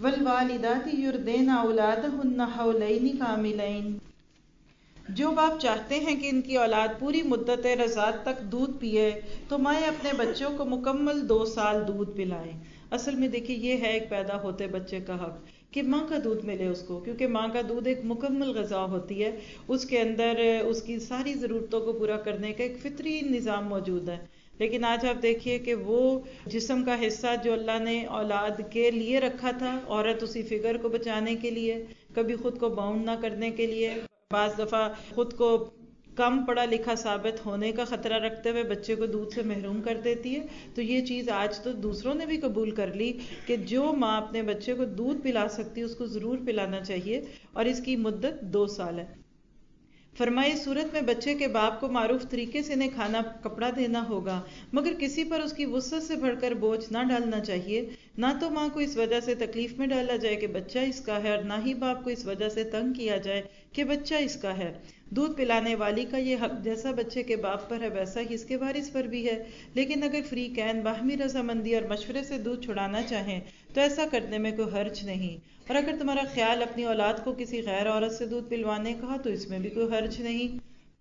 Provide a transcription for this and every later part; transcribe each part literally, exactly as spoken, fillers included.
والوالدات یرضین اولادہن حولین کاملین۔ جو باپ چاہتے ہیں کہ ان کی اولاد پوری مدت رضاعت تک دودھ پیے تو مائیں اپنے بچوں کو مکمل دو سال دودھ پلائیں۔ اصل میں دیکھیں یہ ہے ایک پیدا ہوتے بچے کا حق کہ ماں کا دودھ ملے اس کو، کیونکہ ماں کا دودھ ایک مکمل غذا ہوتی ہے، اس کے اندر اس کی ساری ضرورتوں کو پورا کرنے کا ایک فطری نظام موجود ہے۔ لیکن آج آپ دیکھیے کہ وہ جسم کا حصہ جو اللہ نے اولاد کے لیے رکھا تھا، عورت اسی فگر کو بچانے کے لیے، کبھی خود کو باؤنڈ نہ کرنے کے لیے، بعض دفعہ خود کو کم پڑھا لکھا ثابت ہونے کا خطرہ رکھتے ہوئے بچے کو دودھ سے محروم کر دیتی ہے۔ تو یہ چیز آج تو دوسروں نے بھی قبول کر لی کہ جو ماں اپنے بچے کو دودھ پلا سکتی ہے اس کو ضرور پلانا چاہیے، اور اس کی مدت دو سال ہے۔ فرمائے اس صورت میں بچے کے باپ کو معروف طریقے سے انہیں کھانا کپڑا دینا ہوگا، مگر کسی پر اس کی وسعت سے بڑھ کر بوجھ نہ ڈالنا چاہیے۔ نہ تو ماں کو اس وجہ سے تکلیف میں ڈالا جائے کہ بچہ اس کا ہے، اور نہ ہی باپ کو اس وجہ سے تنگ کیا جائے کہ بچہ اس کا ہے۔ دودھ پلانے والی کا یہ حق جیسا بچے کے باپ پر ہے ویسا ہی اس کے وارث پر بھی ہے، لیکن اگر فریقین باہمی رضامندی اور مشورے سے دودھ چھڑانا چاہیں تو ایسا کرنے میں کوئی حرج نہیں، اور اگر تمہارا خیال اپنی اولاد کو کسی غیر عورت سے دودھ پلوانے کا تو اس میں بھی کوئی حرج نہیں،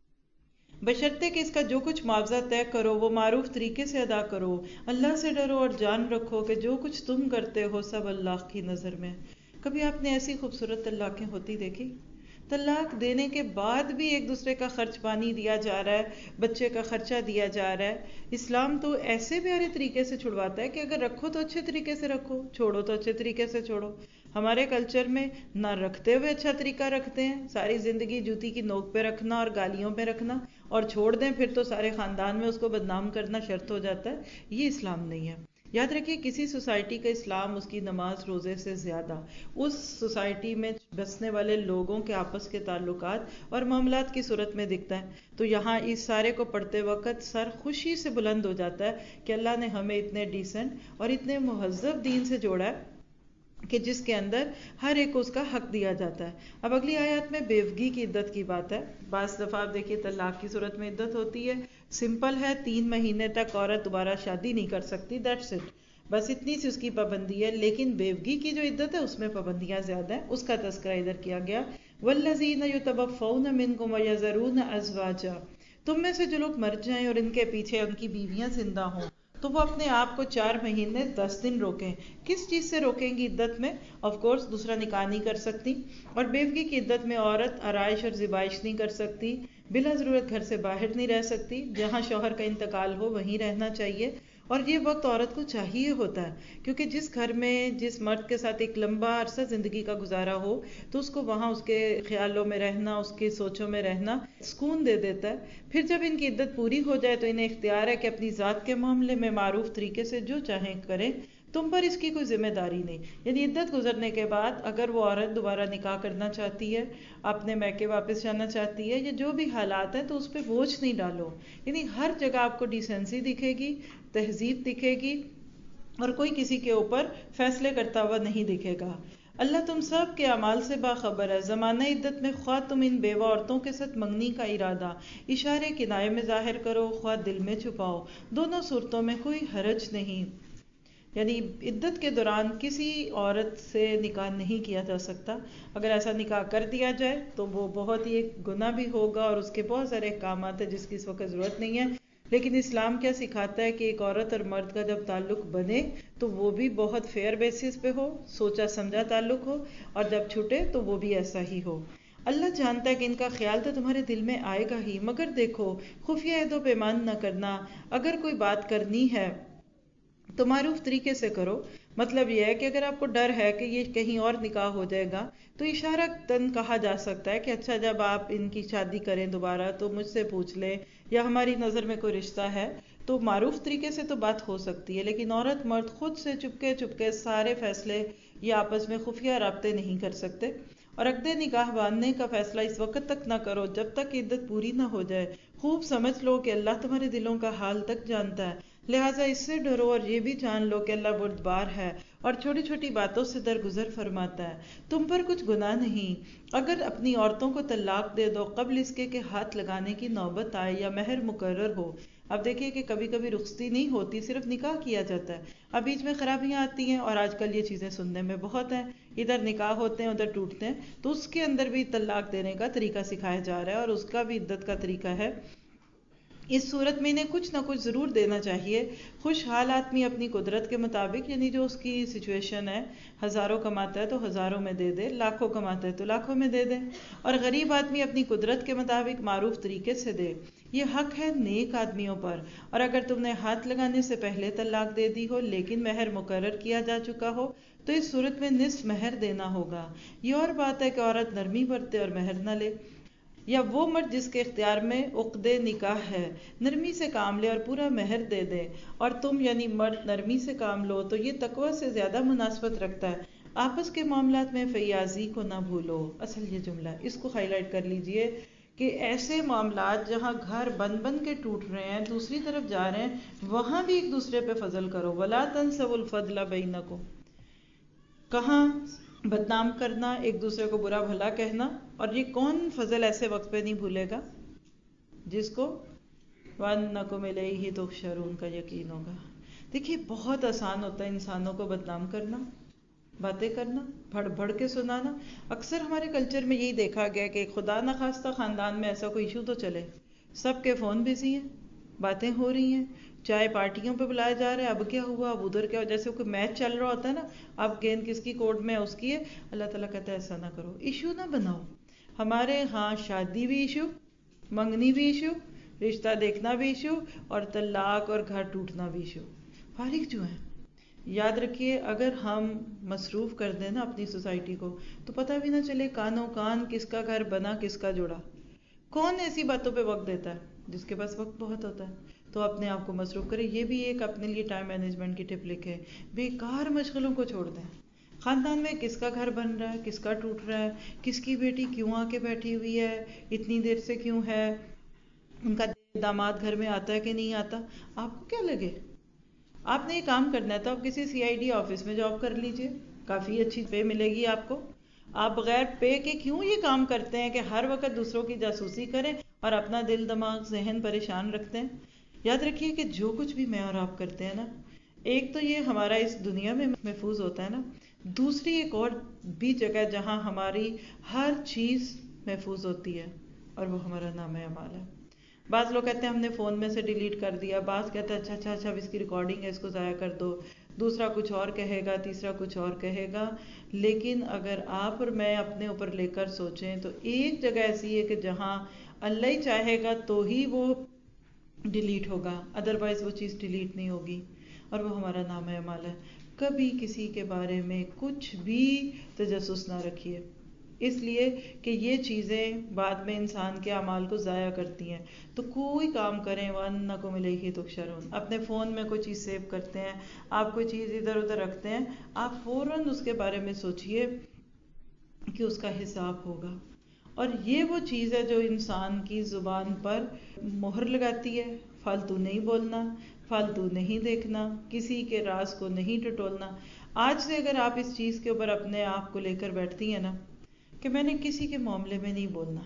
بشرطے کہ اس کا جو کچھ معاوضہ طے کرو وہ معروف طریقے سے ادا کرو۔ اللہ سے ڈرو اور جان رکھو کہ جو کچھ تم کرتے ہو سب اللہ کی نظر میں۔ کبھی آپ نے ایسی خوبصورت طلاقیں ہوتی دیکھی؟ طلاق دینے کے بعد بھی ایک دوسرے کا خرچ پانی دیا جا رہا ہے، بچے کا خرچہ دیا جا رہا ہے۔ اسلام تو ایسے پیارے طریقے سے چھڑواتا ہے کہ اگر رکھو تو اچھے طریقے سے رکھو، چھوڑو تو اچھے طریقے سے چھوڑو۔ ہمارے کلچر میں نہ رکھتے ہوئے اچھا طریقہ رکھتے ہیں، ساری زندگی جوتی کی نوک پہ رکھنا اور گالیوں پہ رکھنا، اور چھوڑ دیں پھر تو سارے خاندان میں اس کو بدنام کرنا شرط ہو جاتا ہے۔ یہ اسلام نہیں ہے۔ یاد رکھیے کسی سوسائٹی کا اسلام اس کی نماز روزے سے زیادہ اس سوسائٹی میں بسنے والے لوگوں کے آپس کے تعلقات اور معاملات کی صورت میں دکھتا ہے۔ تو یہاں اس سارے کو پڑھتے وقت سر خوشی سے بلند ہو جاتا ہے کہ اللہ نے ہمیں اتنے ڈیسنٹ اور اتنے مہذب دین سے جوڑا ہے کہ جس کے اندر ہر ایک کو اس کا حق دیا جاتا ہے۔ اب اگلی آیات میں بیوگی کی عدت کی بات ہے۔ بعض دفعہ آپ دیکھیے طلاق کی صورت میں عدت ہوتی ہے، سمپل ہے، تین مہینے تک عورت دوبارہ شادی نہیں کر سکتی، دیٹس اٹ، بس اتنی سی اس کی پابندی ہے۔ لیکن بیوگی کی جو عدت ہے اس میں پابندیاں زیادہ ہیں، اس کا تذکرہ ادھر کیا گیا۔ والذین یتوفون منکم ویذرون ازواجا، تم میں سے جو لوگ مر جائیں اور ان کے پیچھے ان کی بیویاں زندہ ہوں تو وہ اپنے آپ کو چار مہینے دس دن روکیں۔ کس چیز سے روکیں گی عدت میں؟ آف کورس دوسرا نکاح نہیں کر سکتی، اور بیوگی کی عدت میں عورت آرائش اور زیبائش نہیں کر سکتی، بلا ضرورت گھر سے باہر نہیں رہ سکتی، جہاں شوہر کا انتقال ہو وہیں رہنا چاہیے، اور یہ وقت عورت کو چاہیے ہوتا ہے کیونکہ جس گھر میں جس مرد کے ساتھ ایک لمبا عرصہ زندگی کا گزارا ہو تو اس کو وہاں اس کے خیالوں میں رہنا، اس کی سوچوں میں رہنا سکون دے دیتا ہے۔ پھر جب ان کی عدت پوری ہو جائے تو انہیں اختیار ہے کہ اپنی ذات کے معاملے میں معروف طریقے سے جو چاہیں کریں، تم پر اس کی کوئی ذمہ داری نہیں۔ یعنی عدت گزرنے کے بعد اگر وہ عورت دوبارہ نکاح کرنا چاہتی ہے، اپنے میکے واپس جانا چاہتی ہے، یا جو بھی حالات ہیں تو اس پہ بوجھ نہیں ڈالو۔ یعنی ہر جگہ آپ کو ڈیسنسی دکھے گی، تہذیب دکھے گی، اور کوئی کسی کے اوپر فیصلے کرتا ہوا نہیں دکھے گا۔ اللہ تم سب کے اعمال سے باخبر ہے۔ زمانہ عدت میں خواہ تم ان بیوہ عورتوں کے ساتھ منگنی کا ارادہ اشارے کنائے میں ظاہر کرو، خواہ دل میں چھپاؤ، دونوں صورتوں میں کوئی حرج نہیں۔ یعنی عدت کے دوران کسی عورت سے نکاح نہیں کیا جا سکتا، اگر ایسا نکاح کر دیا جائے تو وہ بہت ہی ایک گناہ بھی ہوگا اور اس کے بہت سارے احکامات ہیں جس کی اس وقت ضرورت نہیں ہے۔ لیکن اسلام کیا سکھاتا ہے کہ ایک عورت اور مرد کا جب تعلق بنے تو وہ بھی بہت فیئر بیسس پہ ہو، سوچا سمجھا تعلق ہو، اور جب چھوٹے تو وہ بھی ایسا ہی ہو۔ اللہ جانتا ہے کہ ان کا خیال تو تمہارے دل میں آئے گا ہی، مگر دیکھو خفیہ عہد و پیمان نہ کرنا، اگر کوئی بات کرنی ہے تو معروف طریقے سے کرو۔ مطلب یہ ہے کہ اگر آپ کو ڈر ہے کہ یہ کہیں اور نکاح ہو جائے گا تو اشارہ تن کہا جا سکتا ہے کہ اچھا جب آپ ان کی شادی کریں دوبارہ تو مجھ سے پوچھ لیں، یا ہماری نظر میں کوئی رشتہ ہے، تو معروف طریقے سے تو بات ہو سکتی ہے۔ لیکن عورت مرد خود سے چپکے چپکے سارے فیصلے یا آپس میں خفیہ رابطے نہیں کر سکتے، اور عقد نکاح باندھنے کا فیصلہ اس وقت تک نہ کرو جب تک عدت پوری نہ ہو جائے۔ خوب سمجھ لو کہ اللہ تمہارے دلوں کا حال تک جانتا ہے، لہٰذا اس سے ڈرو اور یہ بھی جان لو کہ اللہ بردبار ہے اور چھوٹی چھوٹی باتوں سے درگزر فرماتا ہے۔ تم پر کچھ گناہ نہیں اگر اپنی عورتوں کو طلاق دے دو قبل اس کے کہ ہاتھ لگانے کی نوبت آئے یا مہر مقرر ہو۔ اب دیکھیے کہ کبھی کبھی رخصتی نہیں ہوتی، صرف نکاح کیا جاتا ہے، اب بیچ میں خرابیاں آتی ہیں، اور آج کل یہ چیزیں سننے میں بہت ہیں، ادھر نکاح ہوتے ہیں ادھر ٹوٹتے ہیں، تو اس کے اندر بھی طلاق دینے کا طریقہ سکھایا جا رہا ہے، اور اس کا بھی عدت کا طریقہ ہے۔ اس صورت میں انہیں کچھ نہ کچھ ضرور دینا چاہیے۔ خوشحال آدمی اپنی قدرت کے مطابق، یعنی جو اس کی سچویشن ہے، ہزاروں کماتا ہے تو ہزاروں میں دے دے، لاکھوں کماتا ہے تو لاکھوں میں دے دے، اور غریب آدمی اپنی قدرت کے مطابق معروف طریقے سے دے۔ یہ حق ہے نیک آدمیوں پر، اور اگر تم نے ہاتھ لگانے سے پہلے طلاق دے دی ہو لیکن مہر مقرر کیا جا چکا ہو تو اس صورت میں نصف مہر دینا ہوگا۔ یہ اور بات ہے کہ عورت نرمی برتے اور مہر نہ لے، یا وہ مرد جس کے اختیار میں عقد نکاح ہے نرمی سے کام لے اور پورا مہر دے دے، اور تم یعنی مرد نرمی سے کام لو تو یہ تقوی سے زیادہ مناسبت رکھتا ہے۔ آپس کے معاملات میں فیاضی کو نہ بھولو۔ اصل یہ جملہ ہے، اس کو ہائی لائٹ کر لیجئے کہ ایسے معاملات جہاں گھر بن بن کے ٹوٹ رہے ہیں، دوسری طرف جا رہے ہیں، وہاں بھی ایک دوسرے پہ فضل کرو۔ وَلَا تَنْسَوُا الْفَضْلَ بَيْنَكُمْ۔ کہاں بدنام کرنا، ایک دوسرے کو برا بھلا کہنا، اور یہ کون فضل ایسے وقت پہ نہیں بھولے گا جس کو وَأَنَّكُمْ إِلَيْهِ تُحْشَرُونَ کا یقین ہوگا۔ دیکھیے بہت آسان ہوتا ہے انسانوں کو بدنام کرنا، باتیں کرنا، بڑھ بڑھ کے سنانا۔ اکثر ہمارے کلچر میں یہی دیکھا گیا کہ خدا نخواستہ خاندان میں ایسا کوئی ایشو تو چلے، سب کے فون بزی ہیں، باتیں ہو رہی ہیں، چائے پارٹیوں پہ بلایا جا رہا ہے، اب کیا ہوا، اب ادھر کیا ہوا، جیسے کوئی میچ چل رہا ہوتا ہے نا، اب گیند کس کی کورٹ میں ہے اس کی ہے۔ اللہ تعالیٰ کہتا ہے ایسا نہ کرو، ایشو نہ بناؤ۔ ہمارے ہاں شادی بھی ایشو، منگنی بھی ایشو، رشتہ دیکھنا بھی ایشو، اور طلاق اور گھر ٹوٹنا بھی ایشو۔ فارغ جو ہیں، یاد رکھیے اگر ہم مصروف کر دیں نا اپنی سوسائٹی کو تو پتہ بھی نہ چلے کانوں کان کس کا گھر بنا کس کا جڑا۔ کون ایسی باتوں پہ وقت دیتا ہے؟ جس کے پاس وقت بہت ہوتا ہے، تو اپنے آپ کو مصروف کرے۔ یہ بھی ایک اپنے لیے ٹائم مینجمنٹ کی ٹپ لکھے، بیکار مشغلوں کو چھوڑ دیں۔ خاندان میں کس کا گھر بن رہا ہے، کس کا ٹوٹ رہا ہے، کس کی بیٹی کیوں آ کے بیٹھی ہوئی ہے، اتنی دیر سے کیوں ہے، ان کا داماد گھر میں آتا ہے کہ نہیں آتا، آپ کو کیا لگے؟ آپ نے یہ کام کرنا ہے تو آپ کسی سی آئی ڈی آفس میں جاب کر لیجئے، کافی اچھی پے ملے گی آپ کو۔ آپ بغیر پے کے کیوں یہ کام کرتے ہیں کہ ہر وقت دوسروں کی جاسوسی کریں اور اپنا دل دماغ ذہن پریشان رکھتے ہیں؟ یاد رکھیے کہ جو کچھ بھی میں اور آپ کرتے ہیں نا، ایک تو یہ ہمارا اس دنیا میں محفوظ ہوتا ہے نا، دوسری ایک اور بھی جگہ جہاں ہماری ہر چیز محفوظ ہوتی ہے، اور وہ ہمارا نام اعمال ہے۔ بعض لوگ کہتے ہیں ہم نے فون میں سے ڈیلیٹ کر دیا، بعض کہتے ہیں اچھا اچھا اچھا اس کی ریکارڈنگ ہے اس کو ضائع کر دو، دوسرا کچھ اور کہے گا، تیسرا کچھ اور کہے گا۔ لیکن اگر آپ اور میں اپنے اوپر لے کر سوچیں تو ایک جگہ ایسی ہے کہ جہاں اللہ ہی چاہے گا تو ہی وہ ڈیلیٹ ہوگا، ادروائز وہ چیز ڈیلیٹ نہیں ہوگی، اور وہ ہمارا نام اعمال ہے۔ کبھی کسی کے بارے میں کچھ بھی تجسس نہ رکھیے، اس لیے کہ یہ چیزیں بعد میں انسان کے اعمال کو ضائع کرتی ہیں۔ تو کوئی کام کریں وَأَنَّكُمْ إِلَيْهِ تُحْشَرُونَ، اپنے فون میں کوئی چیز سیو کرتے ہیں، آپ کوئی چیز ادھر ادھر رکھتے ہیں، آپ فوراً اس کے بارے میں سوچئے کہ اس کا حساب ہوگا۔ اور یہ وہ چیز ہے جو انسان کی زبان پر مہر لگاتی ہے، فالتو نہیں بولنا، فالتو نہیں دیکھنا، کسی کے راز کو نہیں ٹٹولنا۔ آج سے اگر آپ اس چیز کے اوپر اپنے آپ کو لے کر بیٹھتی ہیں نا کہ میں نے کسی کے معاملے میں نہیں بولنا،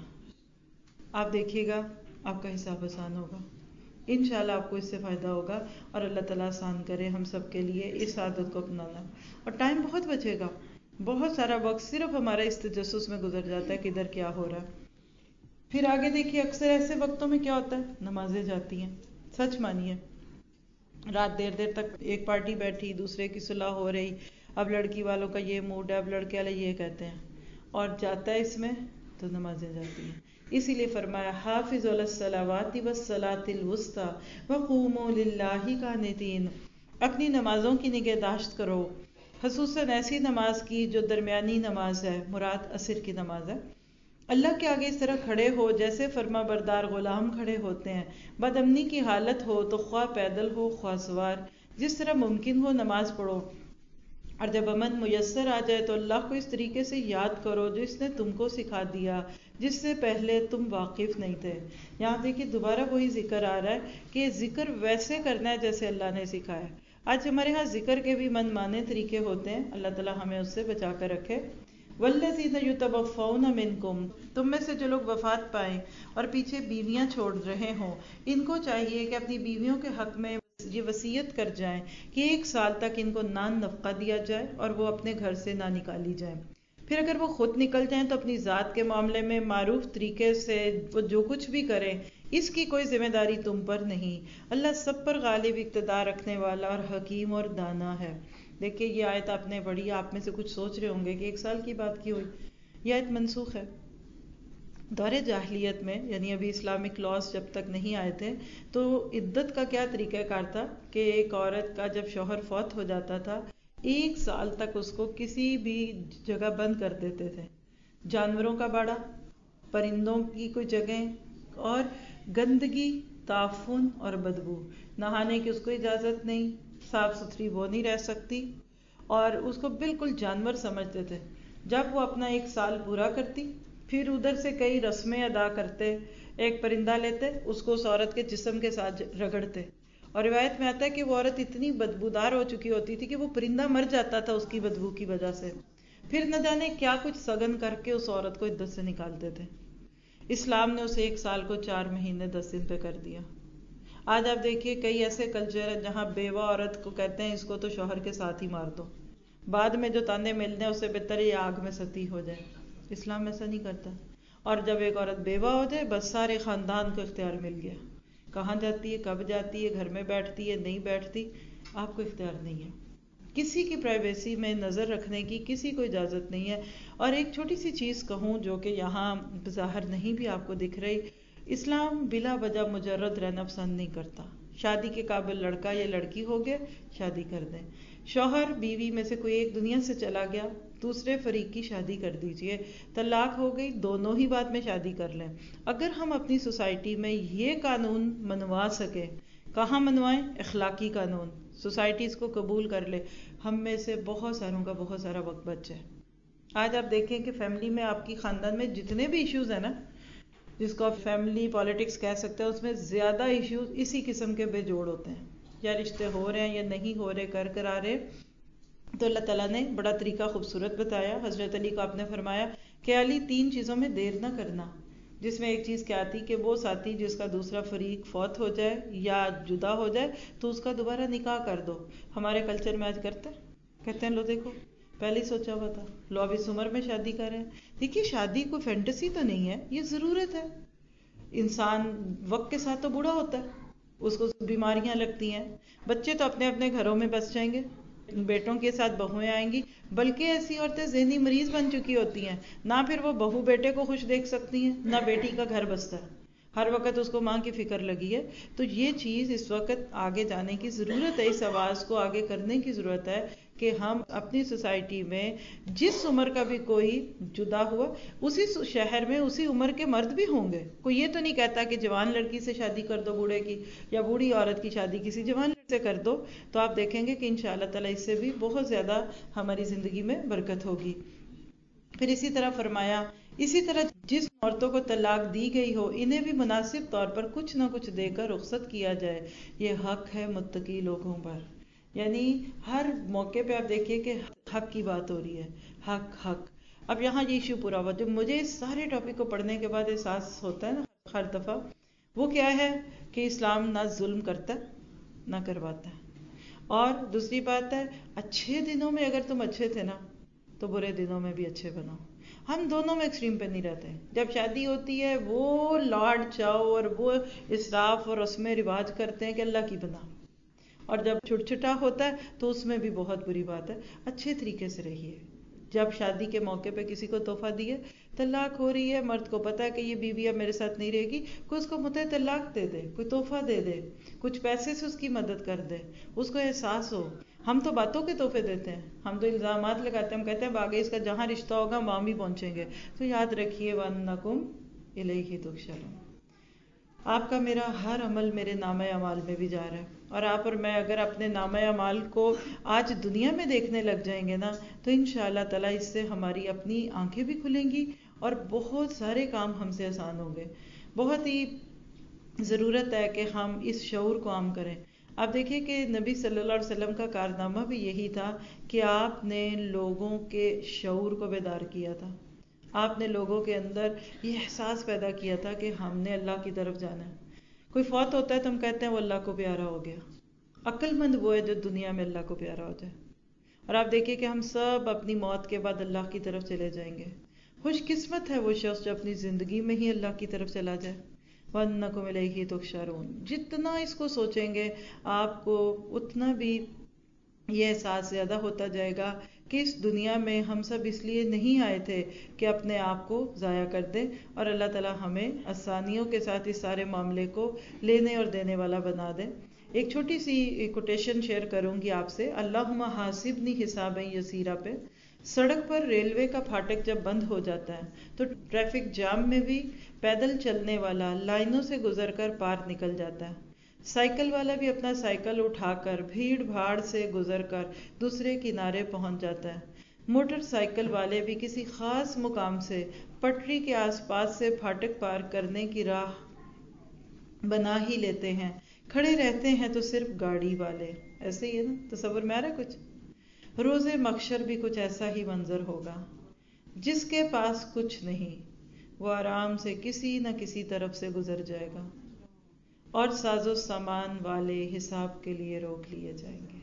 آپ دیکھیے گا آپ کا حساب آسان ہوگا، انشاءاللہ آپ کو اس سے فائدہ ہوگا، اور اللہ تعالیٰ آسان کرے ہم سب کے لیے اس عادت کو اپنانا، اور ٹائم بہت بچے گا۔ بہت سارا وقت صرف ہمارا اس تجسس میں گزر جاتا ہے کہ ادھر کیا ہو رہا ہے۔ پھر آگے دیکھیے اکثر ایسے وقتوں میں کیا ہوتا ہے، نمازیں جاتی ہیں، سچ مانیے، رات دیر دیر تک ایک پارٹی بیٹھی، دوسرے کی صلح ہو رہی، اب لڑکی والوں کا یہ موڈ ہے، اب لڑکے والے یہ کہتے ہیں، اور جاتا ہے اس میں تو نمازیں جاتی ہیں۔ اسی لیے فرمایا حافظوا علی الصلوات والصلاۃ الوسطی وقوموا للہ قانتین، اپنی نمازوں کی نگہداشت کرو، خصوصاً ایسی نماز کی جو درمیانی نماز ہے، مراد عصر کی نماز ہے۔ اللہ کے آگے اس طرح کھڑے ہو جیسے فرما بردار غلام کھڑے ہوتے ہیں، بد امنی کی حالت ہو تو خواہ پیدل ہو خواہ سوار، جس طرح ممکن ہو نماز پڑھو، اور جب امن میسر آ جائے تو اللہ کو اس طریقے سے یاد کرو جو اس نے تم کو سکھا دیا، جس سے پہلے تم واقف نہیں تھے۔ یہاں دیکھیے دوبارہ وہی ذکر آ رہا ہے کہ ذکر ویسے کرنا ہے جیسے اللہ نے سکھایا۔ آج ہمارے ہاں ذکر کے بھی من مانے طریقے ہوتے ہیں، اللہ تعالیٰ ہمیں اس سے بچا کر رکھے۔ والذین یتوفون منکم، تم میں سے جو لوگ وفات پائیں اور پیچھے بیویاں چھوڑ رہے ہوں، ان کو چاہیے کہ اپنی بیویوں کے حق میں یہ وصیت کر جائیں کہ ایک سال تک ان کو نان نفقہ دیا جائے اور وہ اپنے گھر سے نہ نکالی جائیں۔ پھر اگر وہ خود نکل جائیں تو اپنی ذات کے معاملے میں معروف طریقے سے وہ جو کچھ بھی کریں، اس کی کوئی ذمہ داری تم پر نہیں۔ اللہ سب پر غالب اقتدار رکھنے والا اور حکیم اور دانا ہے۔ دیکھیے یہ آیت آپ نے پڑھی، آپ میں سے کچھ سوچ رہے ہوں گے کہ ایک سال کی بات کی ہوئی، یہ آیت منسوخ ہے۔ دور جاہلیت میں، یعنی ابھی اسلامک لاز جب تک نہیں آئے تھے، تو عدت کا کیا طریقہ کار تھا کہ ایک عورت کا جب شوہر فوت ہو جاتا تھا، ایک سال تک اس کو کسی بھی جگہ بند کر دیتے تھے۔ جانوروں کا باڑا، پرندوں کی کوئی جگہ، اور گندگی، تعفن اور بدبو، نہانے کی اس کو اجازت نہیں، صاف ستھری وہ نہیں رہ سکتی، اور اس کو بالکل جانور سمجھتے تھے۔ جب وہ اپنا ایک سال پورا کرتی، پھر ادھر سے کئی رسمیں ادا کرتے، ایک پرندہ لیتے، اس کو اس عورت کے جسم کے ساتھ رگڑتے، اور روایت میں آتا ہے کہ وہ عورت اتنی بدبودار ہو چکی ہوتی تھی کہ وہ پرندہ مر جاتا تھا اس کی بدبو کی وجہ سے، پھر نہ جانے کیا کچھ سگن کر کے اس عورت کو عدت سے نکالتے تھے۔ اسلام نے اسے ایک سال کو چار مہینے دس دن پہ کر دیا۔ آج آپ دیکھیے کئی ایسے کلچر ہیں جہاں بیوہ عورت کو کہتے ہیں اس کو تو شوہر کے ساتھ ہی مار دو، بعد میں جو تانے ملنے ہیں اس سے بہتر یہ آگ میں ستی ہو جائے۔ اسلام ایسا نہیں کرتا، اور جب ایک عورت بیوہ ہو جائے بس سارے خاندان کو اختیار مل گیا، کہاں جاتی ہے، کب جاتی ہے، گھر میں بیٹھتی ہے، نہیں بیٹھتی، آپ کو اختیار نہیں ہے۔ کسی کی پرائیویسی میں نظر رکھنے کی کسی کو اجازت نہیں ہے۔ اور ایک چھوٹی سی چیز کہوں جو کہ یہاں ظاہر نہیں بھی آپ کو دکھ رہی، اسلام بلا وجہ مجرد رہنا پسند نہیں کرتا۔ شادی کے قابل لڑکا یا لڑکی ہو گئے، شادی کر دیں۔ شوہر بیوی میں سے کوئی ایک دنیا سے چلا گیا، دوسرے فریق کی شادی کر دیجئے، طلاق ہو گئی، دونوں ہی بعد میں شادی کر لیں۔ اگر ہم اپنی سوسائٹی میں یہ قانون منوا سکیں، کہاں منوائیں؟ اخلاقی قانون، سوسائٹی اس کو قبول کر لے، ہم میں سے بہت ساروں کا بہت سارا وقت بچ جائے۔ آج آپ دیکھیں کہ فیملی میں، آپ کی خاندان میں جتنے بھی ایشوز ہیں نا، جس کو آپ فیملی پالیٹکس کہہ سکتے ہیں، اس میں زیادہ ایشوز اسی قسم کے بے جوڑ ہوتے ہیں، یا رشتے ہو رہے ہیں یا نہیں ہو رہے، کر کر آ رہے۔ تو اللہ تعالیٰ نے بڑا طریقہ خوبصورت بتایا۔ حضرت علی کو آپ نے فرمایا کہ علی تین چیزوں میں دیر نہ کرنا، جس میں ایک چیز کیا تھی کہ وہ ساتھی جس کا دوسرا فریق فوت ہو جائے یا جدا ہو جائے تو اس کا دوبارہ نکاح کر دو۔ ہمارے کلچر میں آج کرتے ہیں، کہتے ہیں لو دیکھو پہلے ہی سوچا ہوا تھا، لو اب اس عمر میں شادی کریں۔ دیکھیے شادی کوئی فینٹیسی تو نہیں ہے، یہ ضرورت ہے۔ انسان وقت کے ساتھ تو بوڑھا ہوتا ہے، اس کو بیماریاں لگتی ہیں، بچے تو اپنے اپنے گھروں میں بس جائیں گے، بیٹوں کے ساتھ بہویں آئیں گی، بلکہ ایسی عورتیں ذہنی مریض بن چکی ہوتی ہیں، نہ پھر وہ بہو بیٹے کو خوش دیکھ سکتی ہیں، نہ بیٹی کا گھر بستا ہے، ہر وقت اس کو ماں کی فکر لگی ہے۔ تو یہ چیز اس وقت آگے جانے کی ضرورت ہے، اس آواز کو آگے کرنے کی ضرورت ہے کہ ہم اپنی سوسائٹی میں جس عمر کا بھی کوئی جدا ہوا، اسی شہر میں اسی عمر کے مرد بھی ہوں گے۔ کوئی یہ تو نہیں کہتا کہ جوان لڑکی سے شادی کر دو بوڑھے کی، یا بوڑھی عورت کی شادی کسی جوان لڑکے سے کر دو، تو آپ دیکھیں گے کہ انشاءاللہ تعالیٰ اس سے بھی بہت زیادہ ہماری زندگی میں برکت ہوگی۔ پھر اسی طرح فرمایا، اسی طرح جس عورتوں کو طلاق دی گئی ہو انہیں بھی مناسب طور پر کچھ نہ کچھ دے کر رخصت کیا جائے، یہ حق ہے متقی لوگوں پر۔ یعنی ہر موقع پہ آپ دیکھیے کہ حق کی بات ہو رہی ہے، حق حق۔ اب یہاں یہ ایشو پورا ہوا جو مجھے اس سارے ٹاپک کو پڑھنے کے بعد احساس ہوتا ہے نا ہر دفعہ، وہ کیا ہے کہ اسلام نہ ظلم کرتا نہ کرواتا ہے۔ اور دوسری بات ہے، اچھے دنوں میں اگر تم اچھے تھے نا تو برے دنوں میں بھی اچھے بنو۔ ہم دونوں میں ایکسٹریم پہ نہیں رہتے۔ جب شادی ہوتی ہے وہ لاڈ چاؤ اور وہ اسراف اور رسم رواج کرتے ہیں کہ اللہ کی بنا، اور جب چھٹ چھٹا ہوتا ہے تو اس میں بھی بہت بری بات ہے۔ اچھے طریقے سے رہیے۔ جب شادی کے موقع پہ کسی کو تحفہ دیے، طلاق ہو رہی ہے، مرد کو پتا ہے کہ یہ بیوی اب میرے ساتھ نہیں رہے گی، کوئی اس کو متع طلاق دے دے، کوئی تحفہ دے دے، کچھ پیسے سے اس کی مدد کر دے، اس کو احساس ہو۔ ہم تو باتوں کے تحفے دیتے ہیں، ہم تو الزامات لگاتے ہیں، ہم کہتے ہیں باقی اس کا جہاں رشتہ ہوگا وہاں بھی پہنچیں گے۔ تو یاد رکھیے وَأَنَّكُمْ إِلَيْهِ تُحْشَرُونَ، آپ کا میرا ہر عمل میرے نامہ اعمال میں بھی جا رہا ہے، اور آپ اور میں اگر اپنے نامہ اعمال کو آج دنیا میں دیکھنے لگ جائیں گے نا تو انشاءاللہ تعالیٰ اس سے ہماری اپنی آنکھیں بھی کھلیں گی اور بہت سارے کام ہم سے آسان ہوں گے۔ بہت ہی ضرورت ہے کہ ہم اس شعور کو عام کریں۔ آپ دیکھیں کہ نبی صلی اللہ علیہ وسلم کا کارنامہ بھی یہی تھا کہ آپ نے لوگوں کے شعور کو بیدار کیا تھا. آپ نے لوگوں کے اندر یہ احساس پیدا کیا تھا کہ ہم نے اللہ کی طرف جانا ہے. کوئی فوت ہوتا ہے تو ہم کہتے ہیں وہ اللہ کو پیارا ہو گیا. عقل مند وہ ہے جو دنیا میں اللہ کو پیارا ہو جائے. اور آپ دیکھیں کہ ہم سب اپنی موت کے بعد اللہ کی طرف چلے جائیں گے. خوش قسمت ہے وہ شخص جو اپنی زندگی میں ہی اللہ کی طرف چلا جائے. وَأَنَّكُمْ إِلَيْهِ تُحْشَرُونَ. جتنا اس کو سوچیں گے آپ کو اتنا بھی یہ احساس زیادہ ہوتا جائے گا کہ اس دنیا میں ہم سب اس لیے نہیں آئے تھے کہ اپنے آپ کو ضائع کر دیں, اور اللہ تعالی ہمیں آسانیوں کے ساتھ اس سارے معاملے کو لینے اور دینے والا بنا دیں. ایک چھوٹی سی کوٹیشن شیئر کروں گی آپ سے, اللہم حاسبنی حسابا یسیرا پہ. سڑک پر ریلوے کا پھاٹک جب بند ہو جاتا ہے تو ٹریفک جام میں بھی پیدل چلنے والا لائنوں سے گزر کر پار نکل جاتا ہے. سائیکل والا بھی اپنا سائیکل اٹھا کر بھیڑ بھاڑ سے گزر کر دوسرے کنارے پہنچ جاتا ہے. موٹر سائیکل والے بھی کسی خاص مقام سے پٹری کے آس پاس سے پھاٹک پار کرنے کی راہ بنا ہی لیتے ہیں. کھڑے رہتے ہیں تو صرف گاڑی والے. ایسے ہی ہے نا, تصور میں آ رہا ہے کچھ. روز محشر بھی کچھ ایسا ہی منظر ہوگا. جس کے پاس کچھ نہیں وہ آرام سے کسی نہ کسی طرف سے گزر جائے گا, اور ساز و سامان والے حساب کے لیے روک لیے جائیں گے.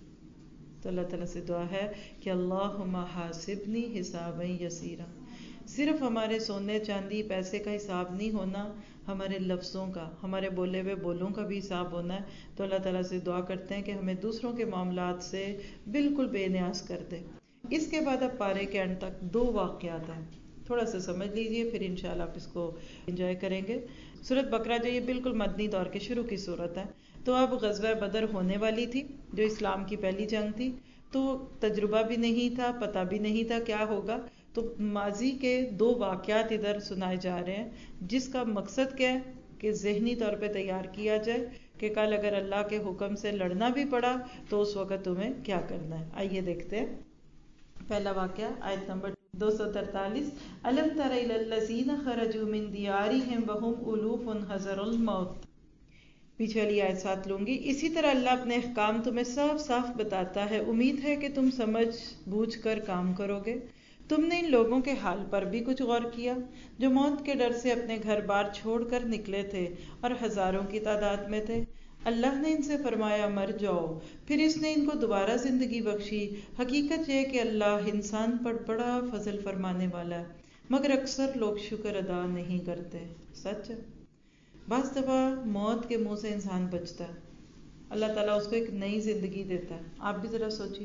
تو اللہ تعالیٰ سے دعا ہے کہ اللہم حاسبنی حسابا یسیرا. صرف ہمارے سونے چاندی پیسے کا حساب نہیں ہونا, ہمارے لفظوں کا, ہمارے بولے ہوئے بولوں کا بھی حساب ہونا ہے. تو اللہ تعالیٰ سے دعا کرتے ہیں کہ ہمیں دوسروں کے معاملات سے بالکل بے نیاز کر دے. اس کے بعد اب پارے کے اینڈ تک دو واقعات ہیں, تھوڑا سا سمجھ لیجئے, پھر انشاءاللہ آپ اس کو انجوائے کریں گے. سورۃ بقرہ جو یہ بالکل مدنی دور کے شروع کی صورت ہے. تو اب غزوہ بدر ہونے والی تھی جو اسلام کی پہلی جنگ تھی. تو تجربہ بھی نہیں تھا, پتہ بھی نہیں تھا کیا ہوگا. تو ماضی کے دو واقعات ادھر سنائے جا رہے ہیں, جس کا مقصد کیا ہے کہ ذہنی طور پہ تیار کیا جائے کہ کل اگر اللہ کے حکم سے لڑنا بھی پڑا تو اس وقت تمہیں کیا کرنا ہے. آئیے دیکھتے ہیں. پہلا واقعہ آیت نمبر دو سو ترتالیس. الم تر الی الذین خرجوا من دیارہم وہم الوف حذر الموت. پیچھے والی آیت ساتھ لوں گی. اسی طرح اللہ اپنے احکام تمہیں صاف صاف بتاتا ہے, امید ہے کہ تم سمجھ بوجھ کر کام کرو گے. تم نے ان لوگوں کے حال پر بھی کچھ غور کیا جو موت کے ڈر سے اپنے گھر بار چھوڑ کر نکلے تھے اور ہزاروں کی تعداد میں تھے. اللہ نے ان سے فرمایا مر جاؤ, پھر اس نے ان کو دوبارہ زندگی بخشی. حقیقت یہ کہ اللہ انسان پر بڑا فضل فرمانے والا ہے, مگر اکثر لوگ شکر ادا نہیں کرتے. سچ ہے, بعض دفعہ موت کے منہ سے انسان بچتا ہے, اللہ تعالیٰ اس کو ایک نئی زندگی دیتا ہے. آپ بھی ذرا سوچیے,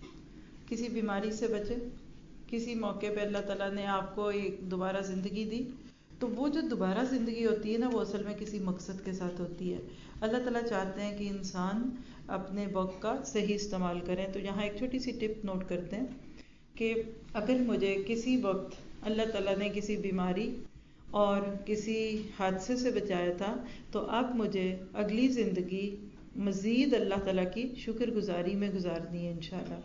کسی بیماری سے بچے, کسی موقع پہ اللہ تعالیٰ نے آپ کو ایک دوبارہ زندگی دی, تو وہ جو دوبارہ زندگی ہوتی ہے نا, وہ اصل میں کسی مقصد کے ساتھ ہوتی ہے. اللہ تعالیٰ چاہتے ہیں کہ انسان اپنے وقت کا صحیح استعمال کریں. تو یہاں ایک چھوٹی سی ٹپ نوٹ کرتے ہیں کہ اگر مجھے کسی وقت اللہ تعالیٰ نے کسی بیماری اور کسی حادثے سے بچایا تھا, تو اب مجھے اگلی زندگی مزید اللہ تعالیٰ کی شکر گزاری میں گزارنی ہے انشاءاللہ.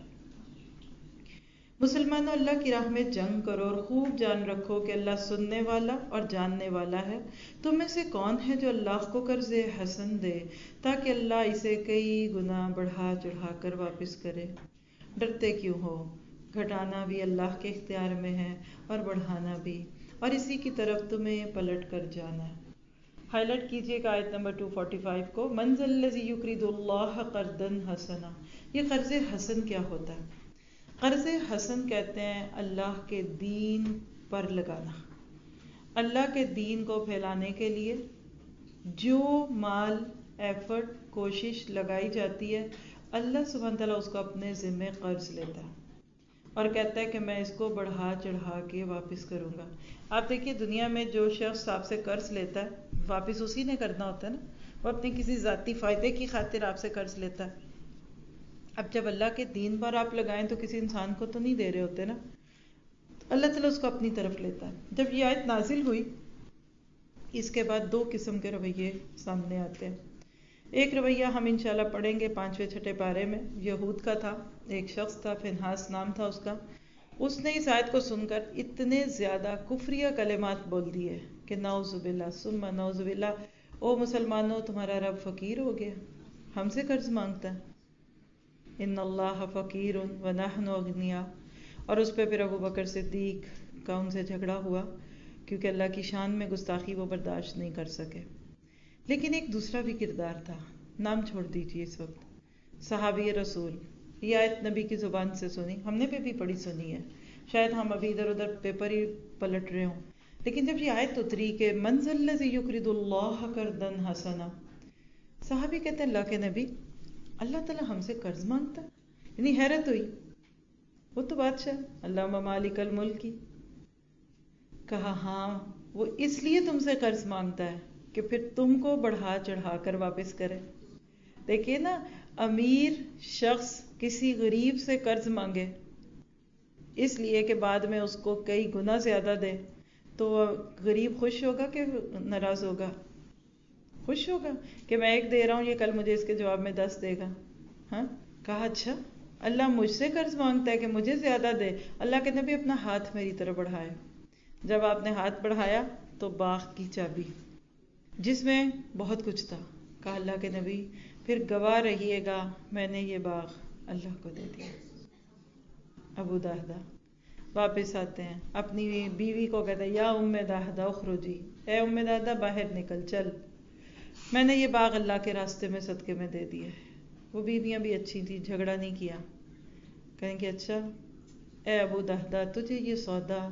مسلمانوں, اللہ کی راہ میں جنگ کرو اور خوب جان رکھو کہ اللہ سننے والا اور جاننے والا ہے. تم میں سے کون ہے جو اللہ کو قرض حسن دے تاکہ اللہ اسے کئی گنا بڑھا چڑھا کر واپس کرے. ڈرتے کیوں ہو, گھٹانا بھی اللہ کے اختیار میں ہے اور بڑھانا بھی, اور اسی کی طرف تمہیں پلٹ کر جانا ہے. ہائی لائٹ کیجئے گا آیت نمبر دو سو پچاس کو. من ذا الذی یقرض اللہ قرضا حسنا. یہ قرض حسن کیا ہوتا ہے؟ قرض حسن کہتے ہیں اللہ کے دین پر لگانا. اللہ کے دین کو پھیلانے کے لیے جو مال, ایفرٹ, کوشش لگائی جاتی ہے, اللہ سبحانہ تعالیٰ اس کو اپنے ذمہ قرض لیتا ہے اور کہتا ہے کہ میں اس کو بڑھا چڑھا کے واپس کروں گا. آپ دیکھیے دنیا میں جو شخص آپ سے قرض لیتا ہے واپس اسی نے کرنا ہوتا ہے نا, وہ اپنے کسی ذاتی فائدے کی خاطر آپ سے قرض لیتا ہے. اب جب اللہ کے دین پر آپ لگائیں تو کسی انسان کو تو نہیں دے رہے ہوتے نا, اللہ تعالیٰ اس کو اپنی طرف لیتا ہے. جب یہ آیت نازل ہوئی, اس کے بعد دو قسم کے رویے سامنے آتے ہیں. ایک رویہ ہم انشاءاللہ پڑھیں گے پانچویں چھٹے پارے میں. یہود کا تھا, ایک شخص تھا, فنحاس نام تھا اس کا. اس نے اس آیت کو سن کر اتنے زیادہ کفریہ کلمات بول دیے کہ نعوذ باللہ ثم نعوذ باللہ, او مسلمانوں تمہارا رب فقیر ہو گیا, ہم سے قرض مانگتا ہے؟ ان اللہ فقیر ونحن اغنیاء. اور اس پہ پھر ابو بکر صدیق کا ان سے جھگڑا ہوا کیونکہ اللہ کی شان میں گستاخی وہ برداشت نہیں کر سکے. لیکن ایک دوسرا بھی کردار تھا، نام چھوڑ دیجیے اس وقت، صحابی رسول. یہ آیت نبی کی زبان سے سنی، ہم نے بھی پڑھی سنی ہے، شاید ہم ابھی ادھر ادھر پیپر ہی پلٹ رہے ہوں، لیکن جب یہ آیت اتری کہ من ذا الذی یقرض اللہ قرضا حسنا، صحابی کہتے ہیں اللہ کے نبی، اللہ تعالیٰ ہم سے قرض مانگتا؟ یعنی حیرت ہوئی. وہ تو بادشاہ اللہم مالک الملک کی. کہا ہاں وہ اس لیے تم سے قرض مانگتا ہے کہ پھر تم کو بڑھا چڑھا کر واپس کرے. دیکھیے نا، امیر شخص کسی غریب سے قرض مانگے اس لیے کہ بعد میں اس کو کئی گنا زیادہ دے، تو غریب خوش ہوگا کہ ناراض ہوگا؟ خوش ہوگا کہ میں ایک دے رہا ہوں، یہ کل مجھے اس کے جواب میں دس دے گا. ہاں، کہا اچھا اللہ مجھ سے قرض مانگتا ہے کہ مجھے زیادہ دے. اللہ کے نبی اپنا ہاتھ میری طرف بڑھائے. جب آپ نے ہاتھ بڑھایا تو باغ کی چابی جس میں بہت کچھ تھا، کہا اللہ کے نبی پھر گواہ رہیے گا میں نے یہ باغ اللہ کو دے دیا. ابو دہدہ واپس آتے ہیں، اپنی بیوی کو کہتے ہیں یا ام دہدہ اخرجی، اے ام دہدہ باہر نکل، چل، میں نے یہ باغ اللہ کے راستے میں صدقے میں دے دیا ہے. وہ بیویاں بھی اچھی تھی، جھگڑا نہیں کیا. کہیں کہ اچھا اے ابو دہدہ تجھے یہ سودا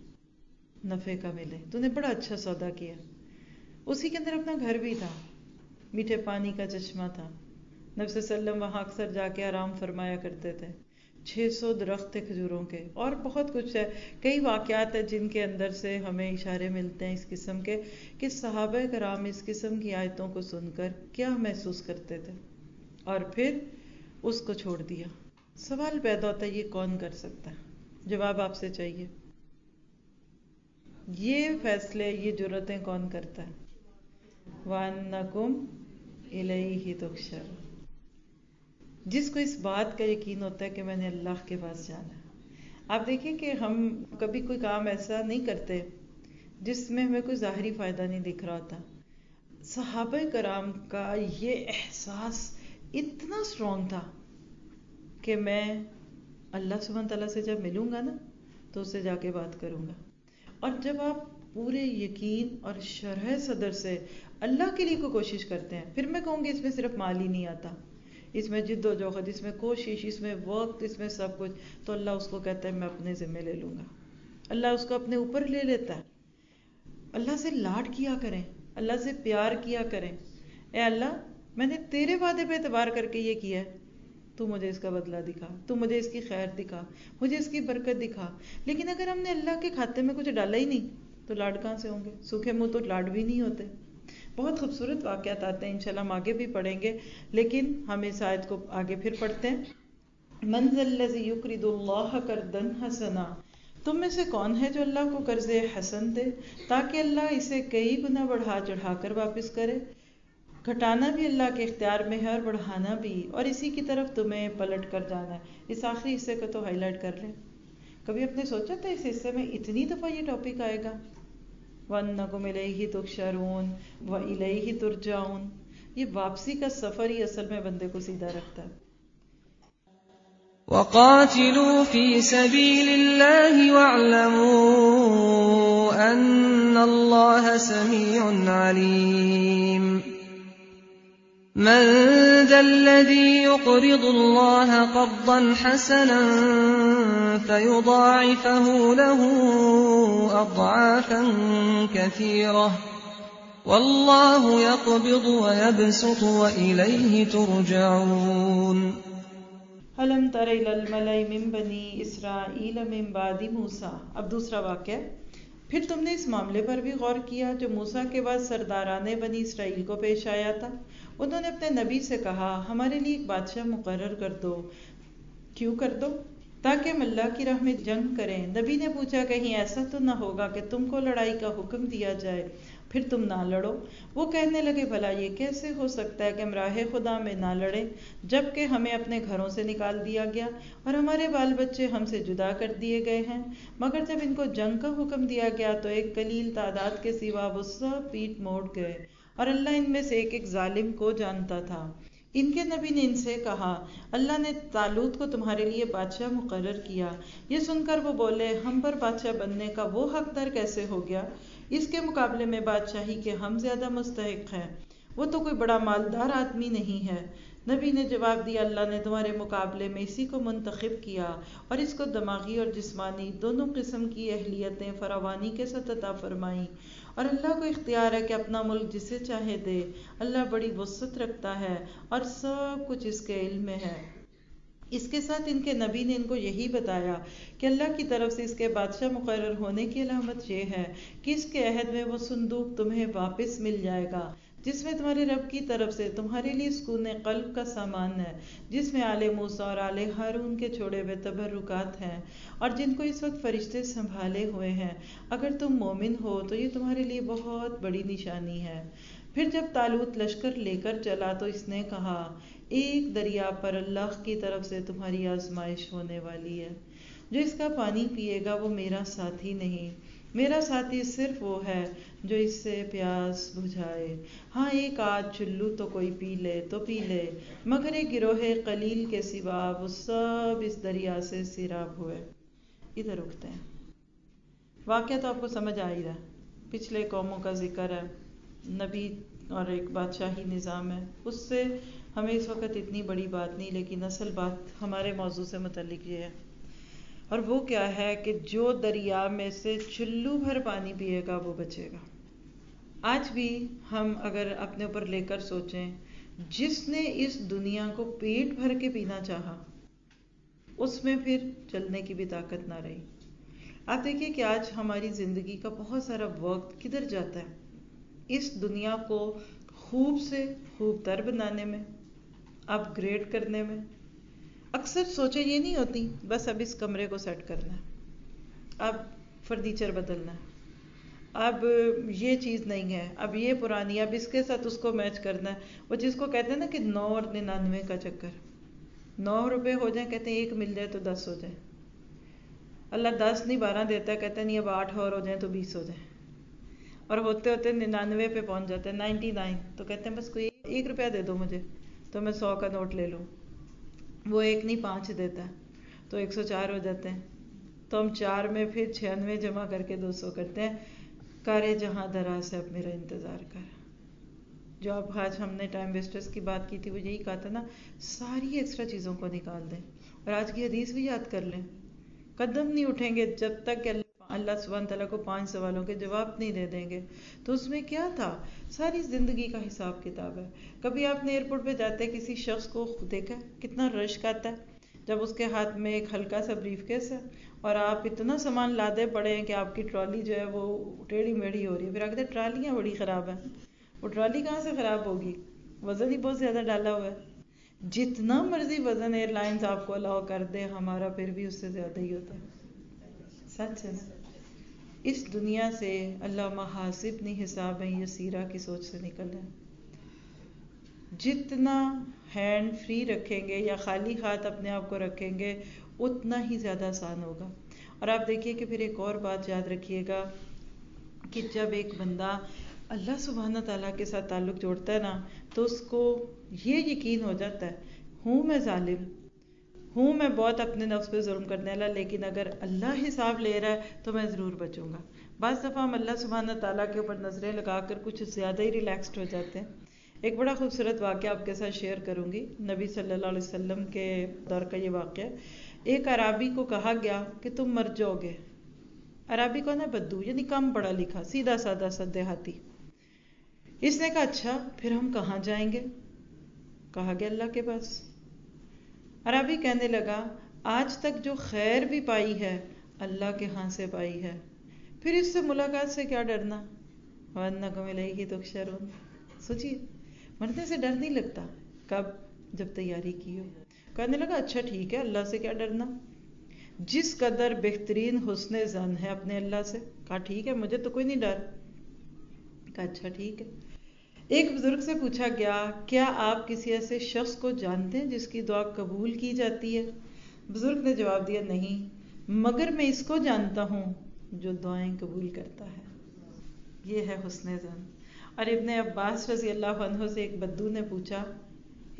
نفع کا ملے، تو نے بڑا اچھا سودا کیا. اسی کے اندر اپنا گھر بھی تھا، میٹھے پانی کا چشمہ تھا. نبی صلی اللہ علیہ وسلم وہاں اکثر جا کے آرام فرمایا کرتے تھے. چھ سو درخت تھے کھجوروں کے، اور بہت کچھ ہے. کئی واقعات ہیں جن کے اندر سے ہمیں اشارے ملتے ہیں اس قسم کے کہ صحابہ کرام اس قسم کی آیتوں کو سن کر کیا محسوس کرتے تھے، اور پھر اس کو چھوڑ دیا. سوال پیدا ہوتا ہے یہ کون کر سکتا ہے؟ جواب آپ سے چاہیے. یہ فیصلے، یہ جرتیں کون کرتا ہے؟ وَأَنَّكُمْ إِلَيْهِ تُحْشَرُونَ. جس کو اس بات کا یقین ہوتا ہے کہ میں نے اللہ کے پاس جانا ہے. آپ دیکھیں کہ ہم کبھی کوئی کام ایسا نہیں کرتے جس میں ہمیں کوئی ظاہری فائدہ نہیں دکھ رہا ہوتا. صحابہ کرام کا یہ احساس اتنا اسٹرانگ تھا کہ میں اللہ سبحانہ تعالیٰ سے جب ملوں گا نا تو اس سے جا کے بات کروں گا. اور جب آپ پورے یقین اور شرح صدر سے اللہ کے لیے کو کوشش کرتے ہیں، پھر میں کہوں گی اس میں صرف مال ہی نہیں آتا، اس میں جد و جہد، اس میں کوشش، اس میں وقت، اس میں سب کچھ، تو اللہ اس کو کہتا ہے میں اپنے ذمہ لے لوں گا. اللہ اس کو اپنے اوپر لے لیتا ہے. اللہ سے لاڈ کیا کریں، اللہ سے پیار کیا کریں. اے اللہ میں نے تیرے وعدے پہ اعتبار کر کے یہ کیا ہے، تو مجھے اس کا بدلہ دکھا، تو مجھے اس کی خیر دکھا، مجھے اس کی برکت دکھا. لیکن اگر ہم نے اللہ کے کھاتے میں کچھ ڈالا ہی نہیں تو لاڈ کہاں سے ہوں گے؟ سوکھے منہ تو لاڈ بھی نہیں ہوتے. بہت خوبصورت واقعات آتے ہیں، انشاءاللہ ہم آگے بھی پڑھیں گے، لیکن ہم اس آیت کو آگے پھر پڑھتے ہیں. من ذا الذی یقرض اللہ قرضا حسنا، تم میں سے کون ہے جو اللہ کو قرض حسن دے تاکہ اللہ اسے کئی گنا بڑھا چڑھا کر واپس کرے. گھٹانا بھی اللہ کے اختیار میں ہے اور بڑھانا بھی، اور اسی کی طرف تمہیں پلٹ کر جانا ہے. اس آخری حصے کو تو ہائی لائٹ کر لیں. کبھی آپ نے سوچا تھا اس حصے میں اتنی دفعہ یہ ٹاپک آئے گا؟ وَأَنَّكُمْ إِلَيْهِ تُحْشَرُونَ وَإِلَيْهِ تُرْجَعُونَ. یہ واپسی کا سفر ہی اصل میں بندے کو سیدھا رکھتا ہے. وَقَاتِلُوا فِي سَبِيلِ اللَّهِ وَاعْلَمُوا أَنَّ اللَّهَ سَمِيعٌ عَلِيمٌ. مَنْ ذَا الَّذِي يُقْرِضُ اللَّهَ قَرْضًا حَسَنًا فَيُضَاعِفَهُ لَهُ أَضْعَافًا كَثِيرَةً وَاللَّهُ يَقْبِضُ وَيَبْسُطُ وَإِلَيْهِ تُرْجَعُونَ. أَلَمْ تَرَ إِلَى الْمَلَإِ مِنْ بَنِي إِسْرَائِيلَ مِنْ بَعْدِ مُوسَىٰ. اب دوسرا واقعہ، پھر تم نے اس معاملے پر بھی غور کیا جو موسیٰ کے بعد سرداران بنی اسرائیل کو پیش آیا تھا. انہوں نے اپنے نبی سے کہا ہمارے لیے ایک بادشاہ مقرر کر دو. کیوں کر دو؟ تاکہ ہم اللہ کی راہ میں جنگ کریں. نبی نے پوچھا کہیں ایسا تو نہ ہوگا کہ تم کو لڑائی کا حکم دیا جائے پھر تم نہ لڑو؟ وہ کہنے لگے بھلا یہ کیسے ہو سکتا ہے کہ ہم راہ خدا میں نہ لڑیں جبکہ ہمیں اپنے گھروں سے نکال دیا گیا اور ہمارے بال بچے ہم سے جدا کر دیے گئے ہیں. مگر جب ان کو جنگ کا حکم دیا گیا تو ایک قلیل تعداد کے سوا وہ سب پیٹ موڑ گئے، اور اللہ ان میں سے ایک ایک ظالم کو جانتا تھا. ان کے نبی نے ان سے کہا اللہ نے طالوت کو تمہارے لیے بادشاہ مقرر کیا۔ یہ سن کر وہ بولے ہم پر بادشاہ بننے کا وہ حقدار کیسے ہو گیا؟ اس کے مقابلے میں بادشاہی کے ہم زیادہ مستحق ہیں، وہ تو کوئی بڑا مالدار آدمی نہیں ہے۔ نبی نے جواب دیا اللہ نے تمہارے مقابلے میں اسی کو منتخب کیا اور اس کو دماغی اور جسمانی دونوں قسم کی اہلیتیں فراوانی کے ساتھ عطا فرمائیں، اور اللہ کو اختیار ہے کہ اپنا ملک جسے چاہے دے۔ اللہ بڑی وسعت رکھتا ہے اور سب کچھ اس کے علم میں ہے۔ اس کے ساتھ ان کے نبی نے ان کو یہی بتایا کہ اللہ کی طرف سے اس کے بادشاہ مقرر ہونے کی علامت یہ ہے کہ اس کے عہد میں وہ صندوق تمہیں واپس مل جائے گا جس میں تمہارے رب کی طرف سے تمہارے لیے سکون قلب کا سامان ہے، جس میں آل موسیٰ اور آل ہارون کے چھوڑے ہوئے تبرکات ہیں اور جن کو اس وقت فرشتے سنبھالے ہوئے ہیں۔ اگر تم مومن ہو تو یہ تمہارے لیے بہت بڑی نشانی ہے۔ پھر جب طالوت لشکر لے کر چلا تو اس نے کہا ایک دریا پر اللہ کی طرف سے تمہاری آزمائش ہونے والی ہے، جو اس کا پانی پیے گا وہ میرا ساتھی نہیں، میرا ساتھی صرف وہ ہے جو اس سے پیاس بجھائے۔ ہاں ایک آدھ چلو تو کوئی پی لے تو پی لے، مگر ایک گروہ قلیل کے سوا وہ سب اس دریا سے سیراب ہوئے۔ ادھر رکتے ہیں، واقعہ تو آپ کو سمجھ آ ہی رہا ہے، پچھلے قوموں کا ذکر ہے، نبی اور ایک بادشاہی نظام ہے، اس سے ہمیں اس وقت اتنی بڑی بات نہیں، لیکن اصل بات ہمارے موضوع سے متعلق یہ ہے، اور وہ کیا ہے کہ جو دریا میں سے چلو بھر پانی پیے گا وہ بچے گا۔ آج بھی ہم اگر اپنے اوپر لے کر سوچیں، جس نے اس دنیا کو پیٹ بھر کے پینا چاہا اس میں پھر چلنے کی بھی طاقت نہ رہی۔ آپ دیکھیے کہ آج ہماری زندگی کا بہت سارا وقت کدھر جاتا ہے، اس دنیا کو خوب سے خوب تر بنانے میں، اپ گریڈ کرنے میں۔ اکثر سوچیں یہ نہیں ہوتی بس اب اس کمرے کو سیٹ کرنا ہے، اب فرنیچر بدلنا ہے، اب یہ چیز نہیں ہے، اب یہ پرانی، اب اس کے ساتھ اس کو میچ کرنا ہے۔ وہ جس کو کہتے ہیں نا کہ نو اور ننانوے کا چکر، نو روپے ہو جائیں کہتے ہیں ایک مل جائے تو دس ہو جائے، اللہ دس نہیں بارہ دیتا ہے، کہتے نہیں اب آٹھ اور ہو جائیں تو بیس ہو جائیں، اور ہوتے ہوتے ننانوے پہ پہنچ جاتے ہیں، نائنٹی نائن، تو کہتے ہیں بس کوئی ایک روپیہ دے دو مجھے تو میں سو کا نوٹ لے لوں۔ وہ ایک نہیں پانچ دیتا ہے تو ایک سو چار ہو جاتے ہیں، تو ہم چار میں پھر چھیانوے جمع کر کے دو سو کرتے ہیں۔ کارے جہاں دراز ہے اب میرا انتظار کر۔ جو اب آج ہم نے ٹائم ویسٹرز کی بات کی تھی وہ یہی کہا تھا نا، ساری ایکسٹرا چیزوں کو نکال دیں اور آج کی حدیث بھی یاد کر لیں، قدم نہیں اٹھیں گے جب تک کہ اللہ سبحانہ تعالیٰ کو پانچ سوالوں کے جواب نہیں دے دیں گے۔ تو اس میں کیا تھا، ساری زندگی کا حساب کتاب ہے۔ کبھی آپ نے ایئرپورٹ پہ جاتے کسی شخص کو دیکھا کتنا رش آتا ہے جب اس کے ہاتھ میں ایک ہلکا سا بریف کیس ہے اور آپ اتنا سامان لادے پڑے ہیں کہ آپ کی ٹرالی جو ہے وہ ٹیڑھی میڑھی ہو رہی ہے، پھر آگے ٹرالیاں بڑی خراب ہیں، وہ ٹرالی کہاں سے خراب ہوگی، وزن ہی بہت زیادہ ڈالا ہوا ہے۔ جتنا مرضی وزن ایئر لائنز آپ کو الاؤ کر دے، ہمارا پھر بھی اس سے زیادہ ہی ہوتا ہے، سچ ہے نا۔ اس دنیا سے اللہ محاسبنی حساب یسیرہ کی سوچ سے نکل ہے، جتنا ہینڈ فری رکھیں گے یا خالی ہاتھ اپنے آپ کو رکھیں گے اتنا ہی زیادہ آسان ہوگا۔ اور آپ دیکھیے کہ پھر ایک اور بات یاد رکھیے گا کہ جب ایک بندہ اللہ سبحانہ تعالیٰ کے ساتھ تعلق جوڑتا ہے نا تو اس کو یہ یقین ہو جاتا ہے ہوں میں ظالم، ہوں میں بہت اپنے نفس پہ ظلم کرنے والا، لیکن اگر اللہ حساب لے رہا ہے تو میں ضرور بچوں گا۔ بعض دفعہ ہم اللہ سبحانہ تعالیٰ کے اوپر نظریں لگا کر کچھ زیادہ ہی ریلیکسڈ ہو جاتے ہیں۔ ایک بڑا خوبصورت واقعہ آپ کے ساتھ شیئر کروں گی، نبی صلی اللہ علیہ وسلم کے دور کا یہ واقعہ۔ ایک عرابی کو کہا گیا کہ تم مر جاؤ گے۔ عرابی کون ہے؟ بدو، یعنی کم پڑھا لکھا، سیدھا سادہ سا دیہاتی۔ اس نے کہا اچھا پھر ہم کہاں جائیں گے؟ کہا گیا اللہ کے پاس۔ عربی کہنے لگا آج تک جو خیر بھی پائی ہے اللہ کے ہاں سے پائی ہے، پھر اس سے ملاقات سے کیا ڈرنا؟ وَأَنَّكُمْ إِلَيْهِ تُحْشَرُونَ۔ سوچیے مرنے سے ڈر نہیں لگتا، کب؟ جب تیاری کی ہو۔ کہنے لگا اچھا ٹھیک ہے، اللہ سے کیا ڈرنا، جس قدر بہترین حسن ظن ہے اپنے اللہ سے۔ کہا ٹھیک ہے مجھے تو کوئی نہیں ڈر۔ کہا اچھا ٹھیک ہے۔ ایک بزرگ سے پوچھا گیا کیا آپ کسی ایسے شخص کو جانتے ہیں جس کی دعا قبول کی جاتی ہے؟ بزرگ نے جواب دیا نہیں، مگر میں اس کو جانتا ہوں جو دعائیں قبول کرتا ہے۔ یہ ہے حسن ظن۔ اور ابن عباس رضی اللہ عنہ سے ایک بدو نے پوچھا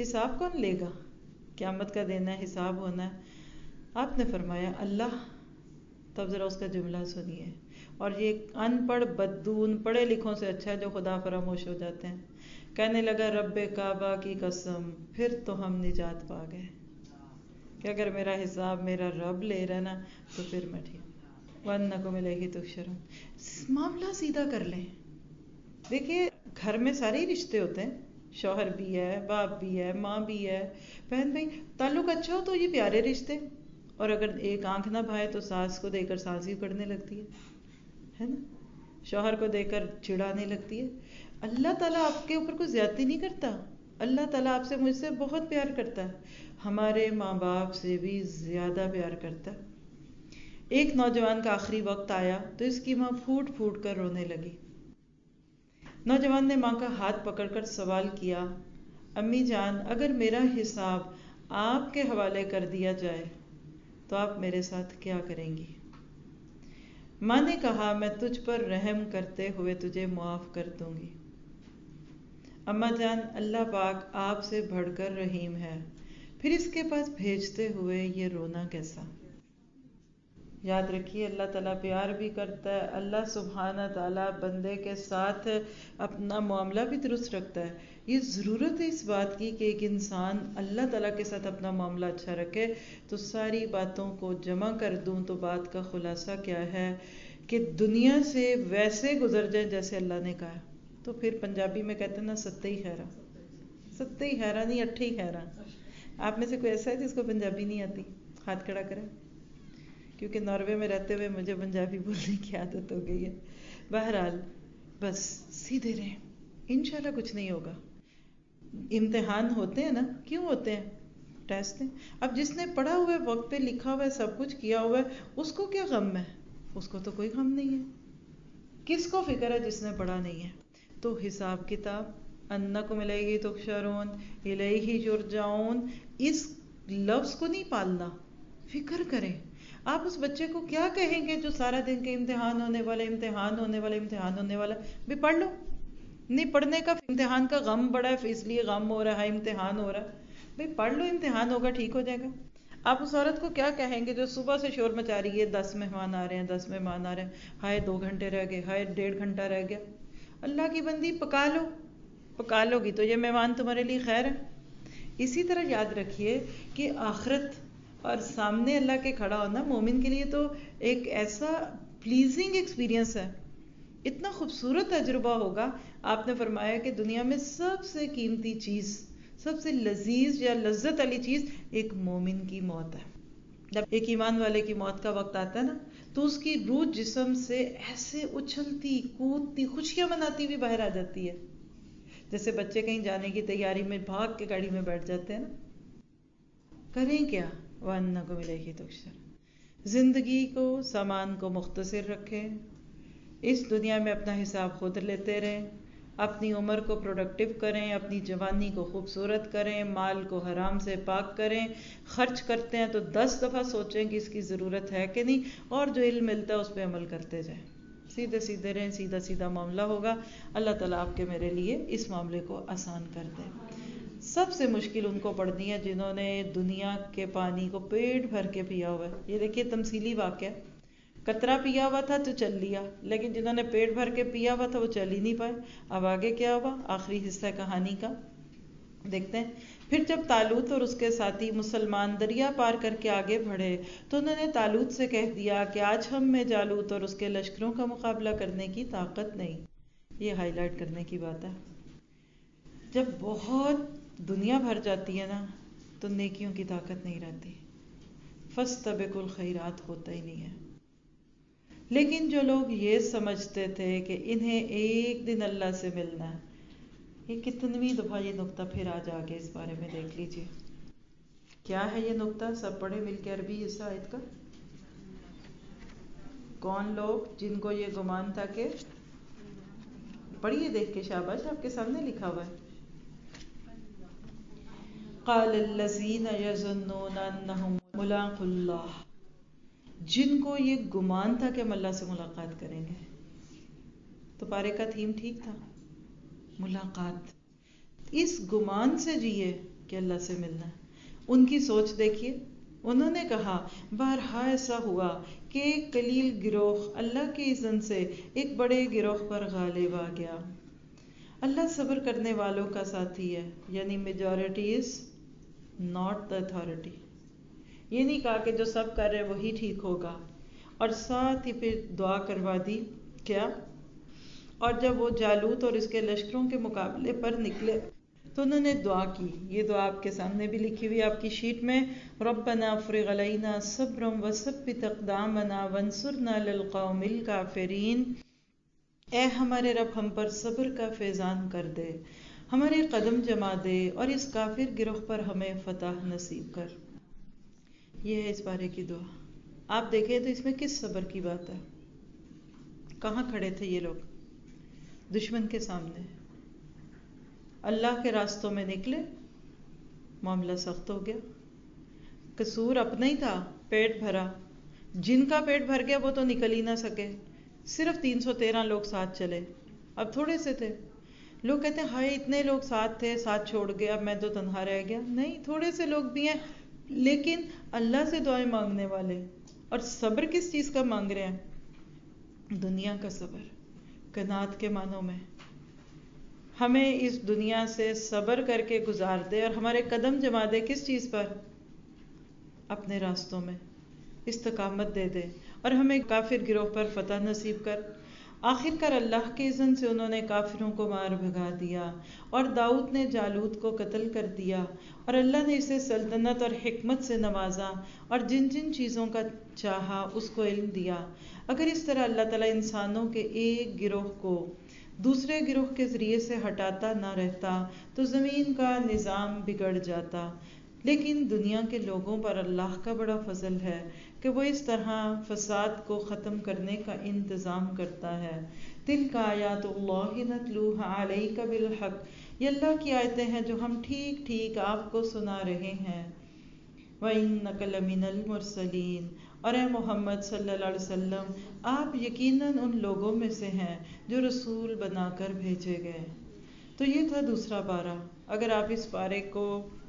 حساب کون لے گا؟ قیامت کا دن ہے، حساب ہونا ہے۔ آپ نے فرمایا اللہ۔ تب ذرا اس کا جملہ سنیے، اور یہ ان پڑھ بدو ان پڑھے لکھوں سے اچھا ہے جو خدا فراموش ہو جاتے ہیں۔ کہنے لگا رب کعبہ کی قسم، پھر تو ہم نجات پا گئے کہ اگر میرا حساب میرا رب لے رہا نا تو پھر میں ٹھیک۔ وَأَنَّكُمْ إِلَيْهِ تُحْشَرُونَ۔ معاملہ سیدھا کر لیں۔ دیکھیے گھر میں سارے ہی رشتے ہوتے ہیں، شوہر بھی ہے، باپ بھی ہے، ماں بھی ہے، بہن بھائی، تعلق اچھا ہو تو یہ پیارے رشتے، اور اگر ایک آنکھ نہ بھائے تو ساس کو دے کر سانس ہی اکڑنے لگتی ہے ہے نا، شوہر کو دے کر چڑانے لگتی ہے۔ اللہ تعالیٰ آپ کے اوپر کوئی زیادتی نہیں کرتا، اللہ تعالیٰ آپ سے مجھ سے بہت پیار کرتا ہے، ہمارے ماں باپ سے بھی زیادہ پیار کرتا ہے۔ ایک نوجوان کا آخری وقت آیا تو اس کی ماں پھوٹ پھوٹ کر رونے لگی۔ نوجوان نے ماں کا ہاتھ پکڑ کر سوال کیا، امی جان اگر میرا حساب آپ کے حوالے کر دیا جائے تو آپ میرے ساتھ کیا کریں گی؟ ماں نے کہا میں تجھ پر رحم کرتے ہوئے تجھے معاف کر دوں گی۔ اماں جان اللہ پاک آپ سے بڑھ کر رحیم ہے، پھر اس کے پاس بھیجتے ہوئے یہ رونا کیسا؟ یاد رکھیے اللہ تعالیٰ پیار بھی کرتا ہے، اللہ سبحانہ تعالیٰ بندے کے ساتھ اپنا معاملہ بھی درست رکھتا ہے۔ یہ ضرورت ہے اس بات کی کہ ایک انسان اللہ تعالیٰ کے ساتھ اپنا معاملہ اچھا رکھے۔ تو ساری باتوں کو جمع کر دوں تو بات کا خلاصہ کیا ہے کہ دنیا سے ویسے گزر جائیں جیسے اللہ نے کہا۔ تو پھر پنجابی میں کہتے ہیں نا ستّے ہی خیرہ، ستّے ہی خیرہ نہیں اٹھے ہی خیرہ۔ آپ میں سے کوئی ایسا ہے جس کو پنجابی نہیں آتی؟ ہاتھ کھڑا کریں، کیونکہ ناروے میں رہتے ہوئے مجھے پنجابی بولنے کی عادت ہو گئی ہے۔ بہرحال بس سیدھے رہیں، انشاءاللہ کچھ نہیں ہوگا۔ امتحان ہوتے ہیں نا، کیوں ہوتے ہیں؟ ٹیسٹ ہیں۔ اب جس نے پڑھا ہوا ہے، وقت پہ لکھا ہوا ہے، سب کچھ کیا ہوا ہے، اس کو کیا غم ہے؟ اس کو تو کوئی غم نہیں ہے۔ کس کو فکر ہے جس نے پڑھا نہیں ہے؟ تو حساب کتاب، انکم الیہ تحشرون، الیہ یرجعون، اس لفظ کو نہیں پالنا، فکر کریں۔ آپ اس بچے کو کیا کہیں گے جو سارا دن کے امتحان ہونے والا امتحان ہونے والا امتحان ہونے والا بھی پڑھ لو؟ نہیں پڑھنے کا، امتحان کا غم بڑا ہے اس لیے غم ہو رہا ہے، امتحان ہو رہا ہے، بھئی پڑھ لو، امتحان ہوگا ٹھیک ہو جائے گا۔ آپ اس عورت کو کیا کہیں گے جو صبح سے شور مچا رہی ہے، دس مہمان آ رہے ہیں، دس مہمان آ رہے ہیں، ہائے دو گھنٹے رہ گئے، ہائے ڈیڑھ گھنٹہ رہ گیا۔ اللہ کی بندی پکا لو، پکا لو گی تو یہ مہمان تمہارے لیے خیر ہے۔ اسی طرح یاد رکھیے کہ آخرت اور سامنے اللہ کے کھڑا ہونا مومن کے لیے تو ایک ایسا پلیزنگ ایکسپیرینس ہے، اتنا خوبصورت تجربہ ہوگا۔ آپ نے فرمایا کہ دنیا میں سب سے قیمتی چیز، سب سے لذیذ یا لذت والی چیز ایک مومن کی موت ہے۔ جب ایک ایمان والے کی موت کا وقت آتا ہے نا تو اس کی روح جسم سے ایسے اچھلتی کودتی خوشیاں مناتی ہوئی باہر آ جاتی ہے، جیسے بچے کہیں جانے کی تیاری میں بھاگ کے گاڑی میں بیٹھ جاتے ہیں نا۔ کریں کیا؟ وَأَنَّكُمْ إِلَيْهِ تُحْشَرُونَ۔ زندگی کو، سامان کو مختصر رکھیں، اس دنیا میں اپنا حساب خود لیتے رہیں، اپنی عمر کو پروڈکٹیو کریں، اپنی جوانی کو خوبصورت کریں، مال کو حرام سے پاک کریں، خرچ کرتے ہیں تو دس دفعہ سوچیں کہ اس کی ضرورت ہے کہ نہیں، اور جو علم ملتا ہے اس پہ عمل کرتے جائیں، سیدھے سیدھے رہیں، سیدھا سیدھا معاملہ ہوگا۔ اللہ تعالیٰ آپ کے میرے لیے اس معاملے کو آسان کر دے۔ سب سے مشکل ان کو پڑھنی ہے جنہوں نے دنیا کے پانی کو پیٹ بھر کے پیا ہوا ہے۔ یہ دیکھیے تمثیلی واقعہ، قطرہ پیا ہوا تھا تو چل لیا، لیکن جنہوں نے پیٹ بھر کے پیا ہوا تھا وہ چل ہی نہیں پائے۔ اب آگے کیا ہوا؟ آخری حصہ کہانی کا دیکھتے ہیں۔ پھر جب طالوت اور اس کے ساتھی مسلمان دریا پار کر کے آگے بڑھے تو انہوں نے طالوت سے کہہ دیا کہ آج ہم میں جالوت اور اس کے لشکروں کا مقابلہ کرنے کی طاقت نہیں۔ یہ ہائی لائٹ کرنے کی بات ہے۔ جب بہت دنیا بھر جاتی ہے نا تو نیکیوں کی طاقت نہیں رہتی، فاستبقوا الخیرات ہوتا ہی نہیں ہے۔ لیکن جو لوگ یہ سمجھتے تھے کہ انہیں ایک دن اللہ سے ملنا ہے، یہ کتنویں دفعہ یہ نقطہ پھر آج آگے اس بارے میں دیکھ لیجئے۔ کیا ہے یہ نقطہ؟ سب پڑھے مل کے عربی حصہ آیت کا۔ کون لوگ جن کو یہ گمان تھا کہ، پڑھیے دیکھ کے، شاباش، آپ کے سامنے لکھا ہوا ہے۔ قال الذین یظنون انہم ملاقو اللہ، جن کو یہ گمان تھا کہ ہم اللہ سے ملاقات کریں گے۔ تو پارے کا تھیم ٹھیک تھا، ملاقات۔ اس گمان سے جیے کہ اللہ سے ملنا ہے. ان کی سوچ دیکھیے. انہوں نے کہا بارہا ایسا ہوا کہ ایک قلیل گروہ اللہ کی اذن سے ایک بڑے گروہ پر غالب آ گیا. اللہ صبر کرنے والوں کا ساتھی ہے، یعنی majority is not the authority. یہ نہیں کہا کہ جو سب کر رہے وہی ٹھیک ہوگا. اور ساتھ ہی پھر دعا کروا دی کیا. اور جب وہ جالوت اور اس کے لشکروں کے مقابلے پر نکلے تو انہوں نے دعا کی. یہ دعا آپ کے سامنے بھی لکھی ہوئی آپ کی شیٹ میں. ربنا افرغ علینا صبرا وثبت اقدامنا وانصرنا للقوم الکافرین. اے ہمارے رب ہم پر صبر کا فیضان کر دے، ہمارے قدم جما دے اور اس کافر گروہ پر ہمیں فتح نصیب کر. یہ ہے اس بارے کی دعا. آپ دیکھیں تو اس میں کس صبر کی بات ہے؟ کہاں کھڑے تھے یہ لوگ؟ دشمن کے سامنے. اللہ کے راستوں میں نکلے، معاملہ سخت ہو گیا. قصور اپنا ہی تھا، پیٹ بھرا. جن کا پیٹ بھر گیا وہ تو نکل ہی نہ سکے. صرف تین سو تیرہ لوگ ساتھ چلے. اب تھوڑے سے تھے. لوگ کہتے ہیں ہائے اتنے لوگ ساتھ تھے، ساتھ چھوڑ گئے، اب میں تو تنہا رہ گیا. نہیں، تھوڑے سے لوگ بھی ہیں لیکن اللہ سے دعائیں مانگنے والے. اور صبر کس چیز کا مانگ رہے ہیں؟ دنیا کا صبر، قناعت کے معنوں میں. ہمیں اس دنیا سے صبر کر کے گزار دے اور ہمارے قدم جما دے کس چیز پر؟ اپنے راستوں میں استقامت دے دے اور ہمیں کافر گروہ پر فتح نصیب کر. آخر کار اللہ کے اذن سے انہوں نے کافروں کو مار بھگا دیا اور داؤد نے جالوت کو قتل کر دیا اور اللہ نے اسے سلطنت اور حکمت سے نوازا اور جن جن چیزوں کا چاہا اس کو علم دیا. اگر اس طرح اللہ تعالیٰ انسانوں کے ایک گروہ کو دوسرے گروہ کے ذریعے سے ہٹاتا نہ رہتا تو زمین کا نظام بگڑ جاتا. لیکن دنیا کے لوگوں پر اللہ کا بڑا فضل ہے کہ وہ اس طرح فساد کو ختم کرنے کا انتظام کرتا ہے. تلک آیات اللہ نتلوها علیک بالحق. یہ اللہ کی آیتیں ہیں جو ہم ٹھیک ٹھیک آپ کو سنا رہے ہیں. وَإِنَّكَ لَمِنَ الْمُرْسَلِينَ. اور اے محمد صلی اللہ علیہ وسلم آپ یقیناً ان لوگوں میں سے ہیں جو رسول بنا کر بھیجے گئے. تو یہ تھا دوسرا پارہ. اگر آپ اس پارے کو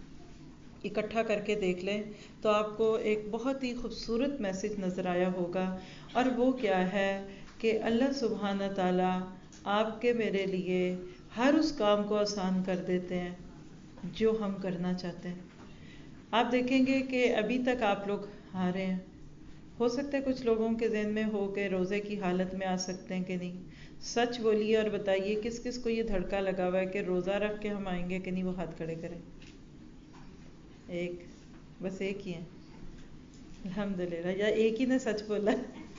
اکٹھا کر کے دیکھ لیں تو آپ کو ایک بہت ہی خوبصورت میسج نظر آیا ہوگا. اور وہ کیا ہے کہ اللہ سبحانہ تعالیٰ آپ کے میرے لیے ہر اس کام کو آسان کر دیتے ہیں جو ہم کرنا چاہتے ہیں. آپ دیکھیں گے کہ ابھی تک آپ لوگ آ رہے ہیں. ہو سکتا ہے کچھ لوگوں کے ذہن میں ہو کہ روزے کی حالت میں آ سکتے ہیں کہ نہیں. سچ بولیے اور بتائیے کس کس کو یہ دھڑکا لگا ہوا ہے کہ روزہ رکھ کے ہم آئیں گے کہ نہیں. وہ ہاتھ کھڑے کریں. ایک، بس ایک ہی ہے. الحمدللہ. یا ایک ہی نے سچ بولا.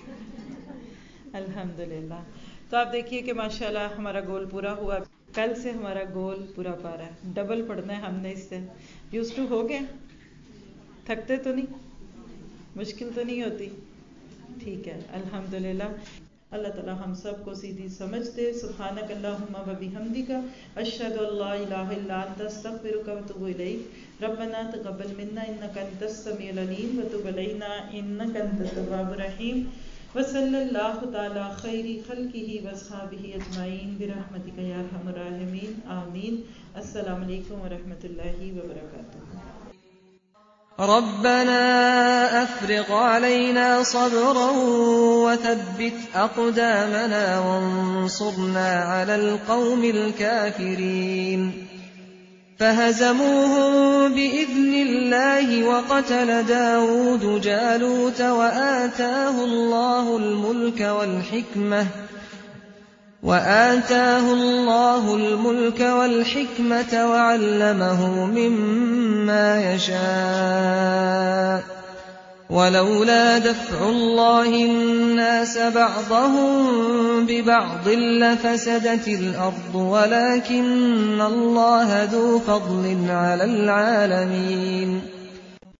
الحمدللہ. تو آپ دیکھیے کہ ماشاءاللہ ہمارا گول پورا ہوا. کل سے ہمارا گول پورا پا رہا ہے. ڈبل پڑھنا ہے ہم نے. اس سے یوز ٹو ہو گئے. تھکتے تو نہیں؟ مشکل تو نہیں ہوتی؟ ٹھیک ہے. الحمدللہ. اللہ تعالیٰ ہم سب کو سیدھی سمجھ دے. سبحانک اللہم و بحمدک اشہد ان لا الہ الا انت استغفرک و اتوب الیک. ربنا تقبل منا انک انت السمیع العلیم وتب علینا انک انت التواب الرحیم. وصلی اللہ تعالی خیر خلقہ واصحابہ اجمعین برحمتک یا ارحم الراحمین. آمین. السلام علیکم ورحمۃ اللہ وبرکاتہ. ربنا افرغ علينا صبرا وثبت اقدامنا وانصرنا على القوم الكافرين. فهزموهم بإذن الله وقتل داود جالوت وآتاه الله الملك والحكمة وآتاه الله الملك والحكمة وعلمه مما يشاء. ولولا دفع الله الناس بعضهم ببعض لفسدت الأرض ولكن الله ذو فضل على العالمين.